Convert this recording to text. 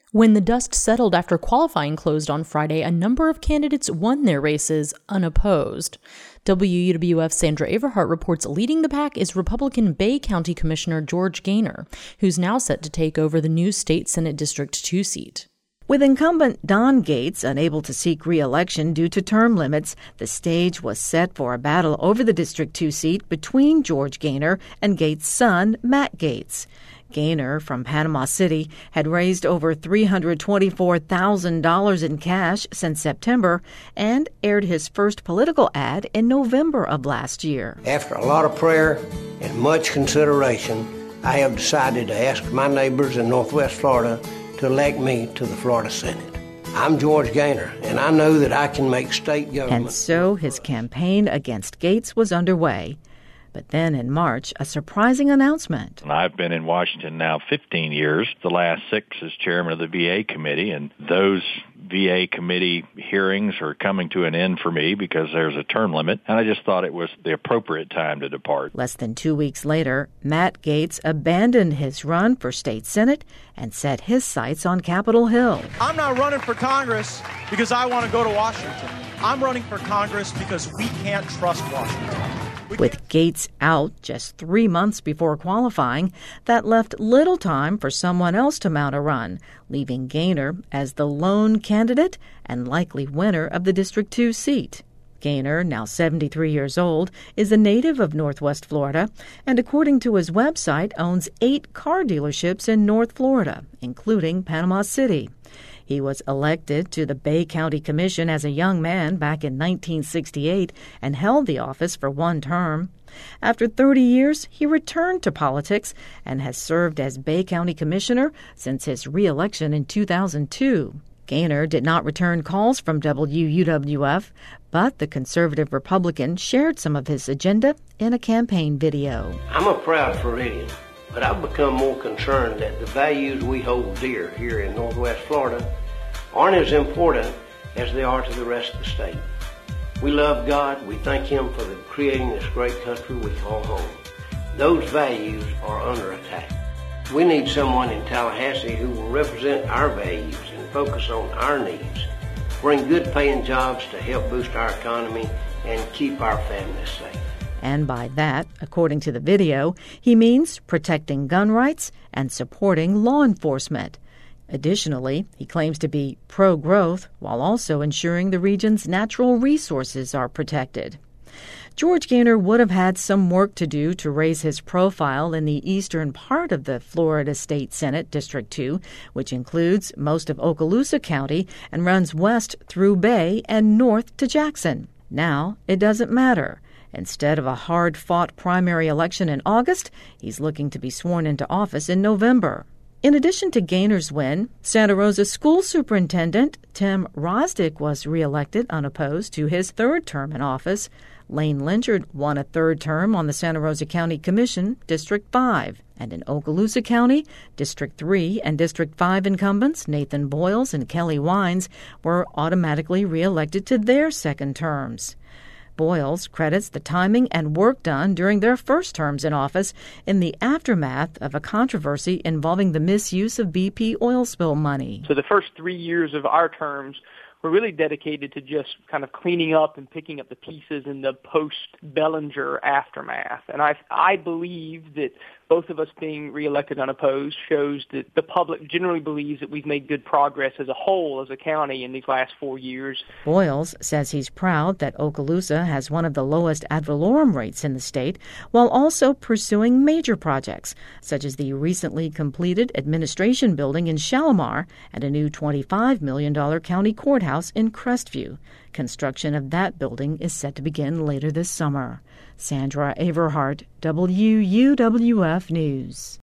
When the dust settled after qualifying closed on Friday, a number of candidates won their races unopposed. WUWF Sandra Everhart reports leading the pack is Republican Bay County Commissioner George Gaynor, who's now set to take over the new State Senate District 2 seat. With incumbent Don Gates unable to seek re-election due to term limits, the stage was set for a battle over the District 2 seat between George Gaynor and Gates' son, Matt Gates. Gaynor, from Panama City, had raised over $324,000 in cash since September and aired his first political ad in November of last year. After a lot of prayer and much consideration, I have decided to ask my neighbors in Northwest Florida to elect me to the Florida Senate. I'm George Gaynor, and I know that I can make state government. And so his campaign against Gates was underway. But then in March, a surprising announcement. I've been in Washington now 15 years, the last 6 as chairman of the VA committee, and those VA committee hearings are coming to an end for me because there's a term limit, and I just thought it was the appropriate time to depart. Less than 2 weeks later, Matt Gaetz abandoned his run for state senate and set his sights on Capitol Hill. I'm not running for Congress because I want to go to Washington. I'm running for Congress because we can't trust Washington. With Gaetz out just 3 months before qualifying, that left little time for someone else to mount a run, leaving Gaynor as the lone candidate and likely winner of the District 2 seat. Gaynor, now 73 years old, is a native of Northwest Florida and, according to his website, owns 8 car dealerships in North Florida, including Panama City. He was elected to the Bay County Commission as a young man back in 1968 and held the office for 1 term. After 30 years, he returned to politics and has served as Bay County Commissioner since his re-election in 2002. Gaynor did not return calls from WUWF, but the conservative Republican shared some of his agenda in a campaign video. I'm a proud Floridian, but I've become more concerned that the values we hold dear here in Northwest Florida aren't as important as they are to the rest of the state. We love God. We thank Him for creating this great country we call home. Those values are under attack. We need someone in Tallahassee who will represent our values and focus on our needs, bring good paying jobs to help boost our economy and keep our families safe. And by that, according to the video, he means protecting gun rights and supporting law enforcement. Additionally, he claims to be pro-growth while also ensuring the region's natural resources are protected. George Gaynor would have had some work to do to raise his profile in the eastern part of the Florida State Senate District 2, which includes most of Okaloosa County and runs west through Bay and north to Jackson. Now, it doesn't matter. Instead of a hard-fought primary election in August, he's looking to be sworn into office in November. In addition to Gaynor's win, Santa Rosa School Superintendent Tim Rosdick was reelected unopposed to his 3rd term in office. Lane Lynchard won a 3rd term on the Santa Rosa County Commission, District 5. And in Okaloosa County, District 3 and District 5 incumbents Nathan Boyles and Kelly Wines were automatically reelected to their 2nd terms. Boyles credits the timing and work done during their first terms in office in the aftermath of a controversy involving the misuse of BP oil spill money. So the first 3 years of our terms were really dedicated to just kind of cleaning up and picking up the pieces in the post-Bellinger aftermath. And I believe that both of us being reelected unopposed shows that the public generally believes that we've made good progress as a whole, as a county, in these last 4 years. Boyles says he's proud that Okaloosa has one of the lowest ad valorem rates in the state, while also pursuing major projects, such as the recently completed administration building in Shalimar and a new $25 million county courthouse in Crestview. Construction of that building is set to begin later this summer. Sandra Everhart, WUWF News.